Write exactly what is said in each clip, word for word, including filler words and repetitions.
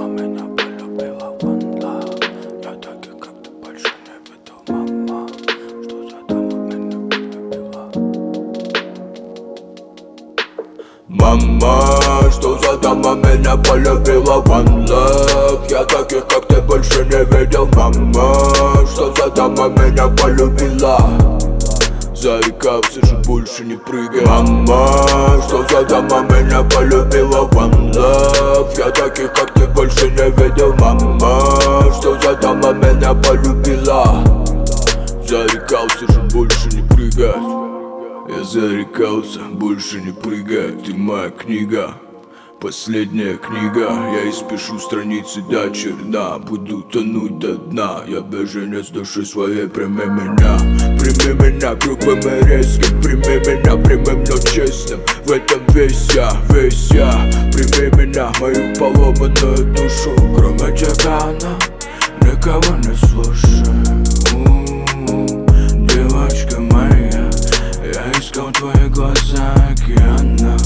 дама меня полюбила, one love. Я таких, как ты, больше не видел, мама. Что за дама меня полюбила? Мама, что за дама меня полюбила, one love. Я таких, как ты, больше не видел, мама. Что за дама меня полюбила? Зарекался же больше не прыгай. Мама, что за дама меня полюбила, one love. Я таких, как ты, больше не видел, мама. Что за дама меня полюбила? Зарекался же больше не прыгать. Я зарекался больше не прыгать. Ты моя книга, последняя книга. Я испишу страницы до черна. Буду тонуть до дна. Я беженец души своей, прими меня. Прими меня грубым и резким. Прими меня прямым, но честным. В этом весь я, весь я. Прими меня, мою поломанную душу. Кроме тебя она никого не слушает. Девочка моя, я искал твои глаза океана.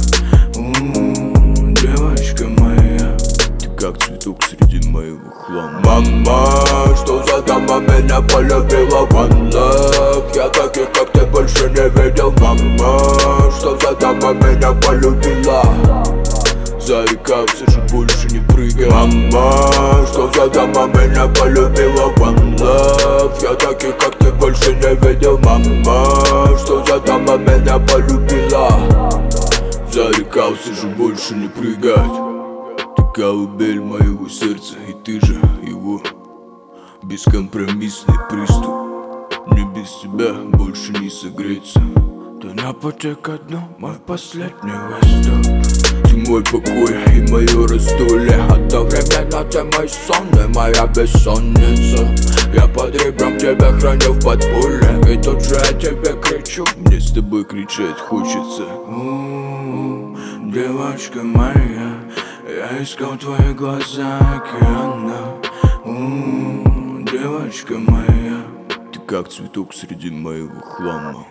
Девочка моя, ты как цветок среди моего хлама. Мама, что за дама меня полюбила, one love. Я таких, как ты, больше не видел, мама. Что за дама меня полюбила? Зарекался же больше не прыгай. Мама, что за дама меня полюбила, one love. Я таких, как ты, больше не видел, мама. Что за дама меня полюбила? Зарекался же больше не прыгать. Ты колыбель моего сердца, и ты же его. Бескомпромиссный приступ. Мне без тебя больше не согреться. Ты на пути ко дну, мой последний выступ. Ты мой покой и мое раздолье. Одновременно ты мой сон и моя бессонница. Я под ребром тебя храню в подполье. И тут же я тебе кричу. Мне с тобой кричать хочется. У-у-у, девочка моя, я искал твои глаза океана. У-у-у, девочка моя, ты как цветок среди моего хлама.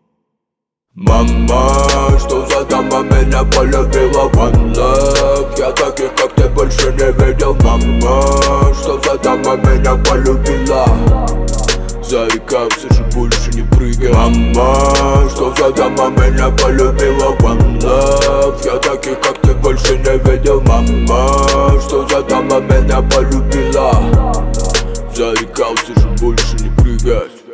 Мама, что за дама меня полюбила, one love. Я таких, как ты, больше не видел, мама. Что за дама меня полюбила? Зарекался же больше не прыгай. Мама, что за дама меня полюбила, one love. Я таких, как ты, больше не видел, мама. Что за дама меня полюбила? Зарекался же больше не прыгать.